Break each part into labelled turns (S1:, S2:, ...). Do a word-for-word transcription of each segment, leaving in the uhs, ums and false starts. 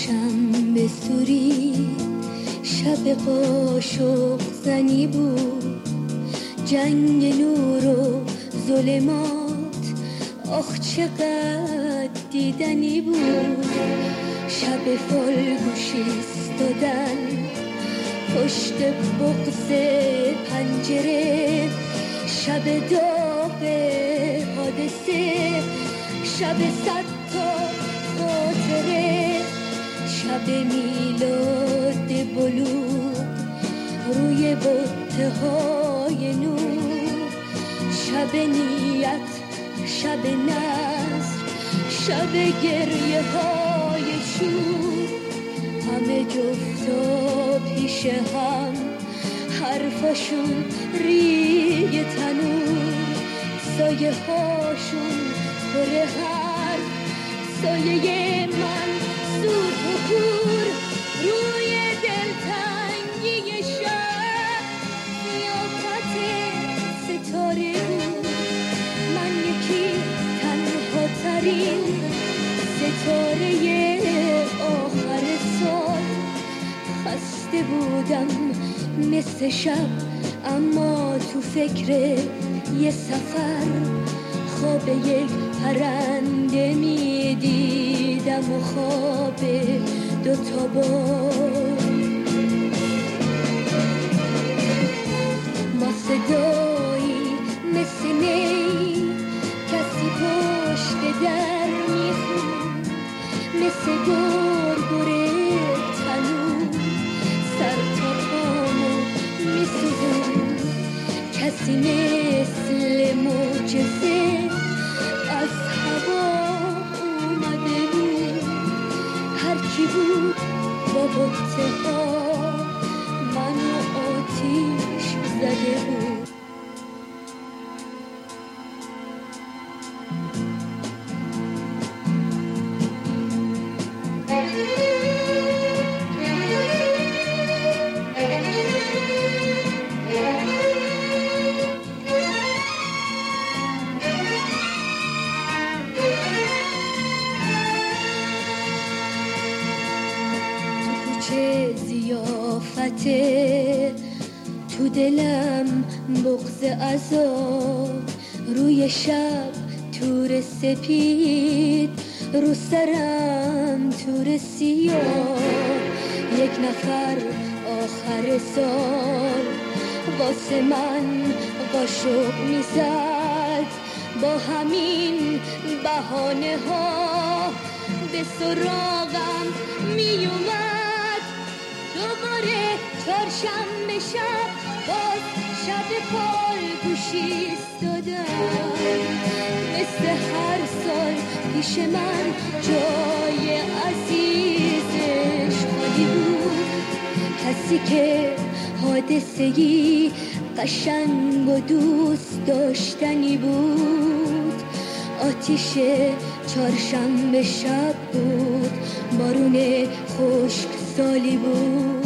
S1: شنبه سوری شب قاشق زنی بود، جنگ نور و ظلمات آخ چقدر دیدنی بود. شب فالگوش ایستادن پشت بغض پنجره، شب داغ حادثه، شب صد تا خاطره، شب میلاد بلوغ روی بطه های نور، شب نیت، شب نصر، شب گریه های شور، همه جفتا پیش هم حرفاشون ریگ تنور، سایه هاشون پر حرف، سایه من سوت و کور، روی دلتنگی شب سیافت ستاره بود. من یکی تنها ترین ستاره آخر سال، خسته بودم مثل شب اما تو فکر یه سفر، خواب یک پرنده می دیدم و خواب دوتا بال. ما صدایی مثل نی کسی پشت در می خون، مثل گرگره تنور سر تا پامو می سوزون، کسی مثل معجزه از هوا اومده بود. هرکی بود با بطه ها منو آتیش زده بود. چه زیافته تو دلم بغض عذاب، روی شب تور سپید رو سرم تور سیاه، یک نفر آخر سال واسه من قاشق میزد، با همین بهانه ها به سراغم میومد. دوباره چهارشنبه شب باز شب فالگوش ایستادم، مثل هر سال پیش من جای عزیزش خالی بود. کسی که حادثه‌ای قشنگ و دوست داشتنی بود، آتیش چهارشنبه شب بود، بارون خشک سالی بود.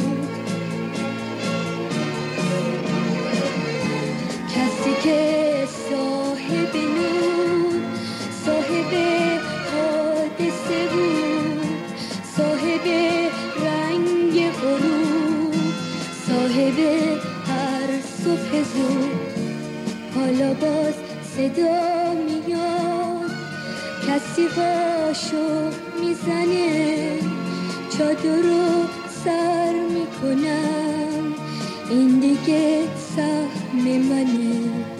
S1: کسی که صاحب نور، صاحب حادثه بود، صاحب رنگ غروب، صاحب هر صبح زود، حالا باز صدا میاد، کسی قاشق میزنه، چادر رو سر میکنم، این دیگه سهم منه.